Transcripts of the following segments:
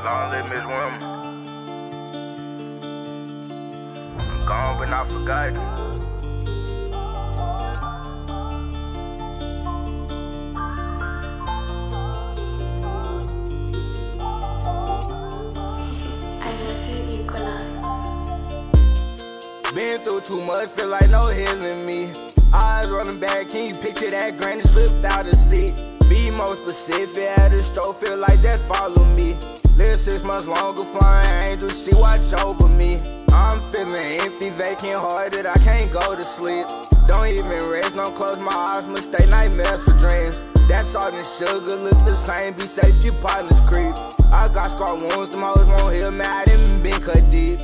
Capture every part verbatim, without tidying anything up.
Long live Miss Woman. I'm gone but not forgotten. Been through too much, feel like no healing me. Eyes running back, can you picture that granny slipped out the seat? Be more specific, at the store, feel like that follow me. Live six months longer, flying angels, she watch over me. I'm feeling empty, vacant hearted, I can't go to sleep. Don't even rest, don't close my eyes, mistake nightmares for dreams. That salt and sugar look the same, be safe, you partners creep. I got scar wounds, them hoes won't heal, man, I didn't been cut deep.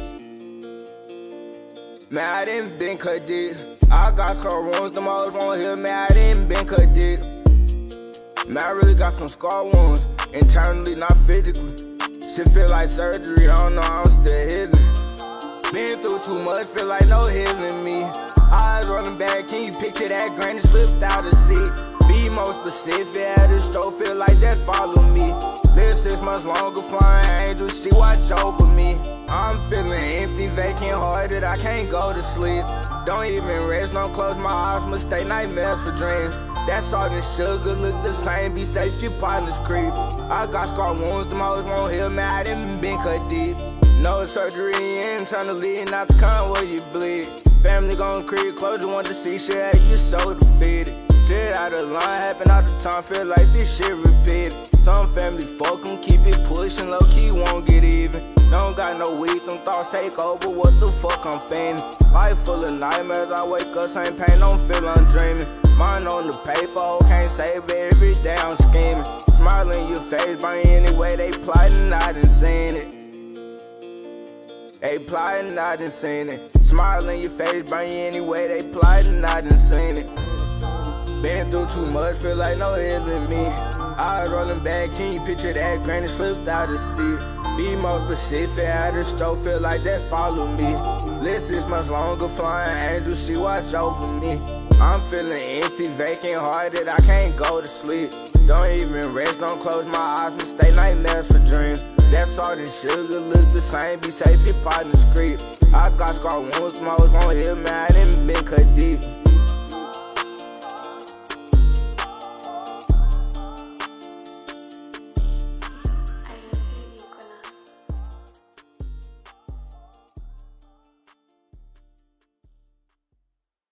Man, I didn't been cut deep. I got scar wounds, them hoes won't heal, man, I didn't been cut deep. Man, I really got some scar wounds, internally, not physically. Shit feel like surgery, I don't know, I'm still healing. Been through too much, feel like no healing me. Eyes running back, can you picture that granny slipped out the seat? Be more specific, at the store, feel like that follow me. Live six months longer, flying angels, she watch over me. I'm feeling empty, vacant hearted, I can't go to sleep. Don't even rest, don't close my eyes, mistake nightmares for dreams. That salt and sugar look the same, be safe, your partners creep. I got scar wounds, them hoes won't heal, man, I didn't been cut deep. No surgery internally, not the kind where you bleed. Family gon' creep, closure want to see shit, hey, you so defeated. Shit out of line, happen all the time, feel like this shit repeated. Some family fuck 'em, keep it pushing, low key won't get even. Don't got no weed, them thoughts take over, what the fuck I'm feigning. Life full of nightmares, I wake up, same pain, don't feel I'm dreaming. Mine on the paper, oh, can't save it, every day I'm scheming. Smiling your face, by any way they plotting, I done seen it. They plotting, I done seen it. Smiling your face, by any way they plotting, I done seen it. Been through too much, feel like no healing me. Eyes rolling back, can you picture that granny slipped out the seat? Be more specific, at the store, feel like that follow me. Live six months longer, flying angels, she watch over me. I'm feeling empty, vacant hearted, I can't go to sleep. Don't even rest, don't close my eyes, mistake nightmares for dreams. That salt and sugar look the same, be safe, your partners creep. I got scar wounds, them hoes won't heal, man, I didn't been cut deep.